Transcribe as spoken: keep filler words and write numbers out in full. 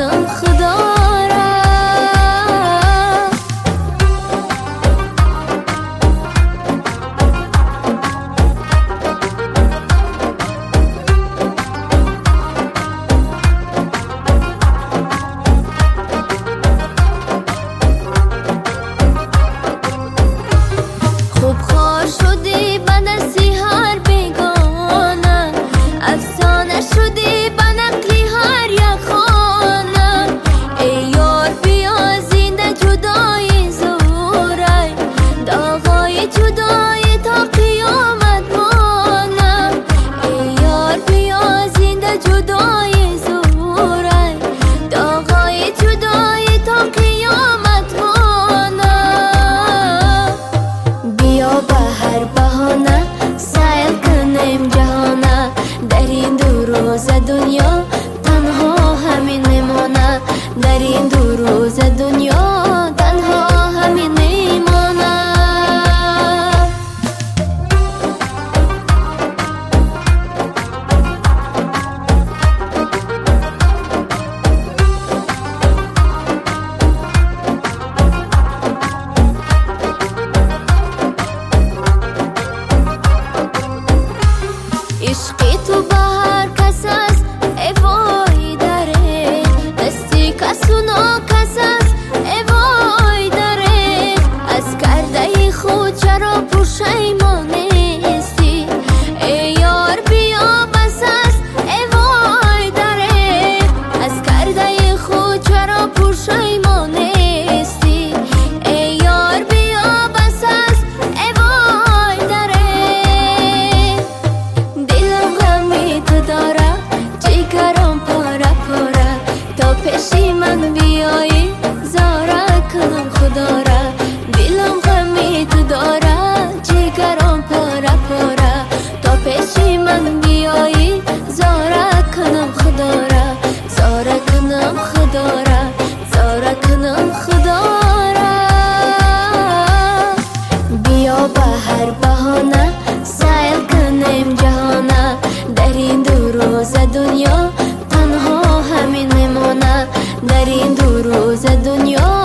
کنم خدا را. خوب خوار شدی به دستی هر بیگانه، افسانه شدی به نقلی هر یک خانه. ای یار بیا زنده جدای زوره، داغای جدای تا قیامت مانه. ای یار بیا زنده جدای زوره، داغای جدای تا قیامت مانه. بیا به هر بهانه سیل کنیم جهانه، در این دو روز دنیا تنها همین میمانه. در این دو روز دنیا تنها همین میمانه. عشقی تو به هر کس است ای وای داره، دستی کس و ناکس است ای وای داره. از کرده خود چرا پشیمان نیستی، ای یار بیا بس است ای وای داره. از کرده خود چرا پشیمان نیستی، ای یار بیا بس است ای وای داره. دلم غمی تو داره، جگرم پاره پاره، تا پیشی من بیایی زاره کنم خدا را. دلم غمی تو داره، جگرم پاره پاره، تا پیشی من بیایی زاره کنم خدا را. زاره کنم خدا را، زاره کنم خدا را. بیا به هر بهانه سیل کنیم جهانه، در این دو روز دنیا تنها همین میمانه. در این دو روز دنیا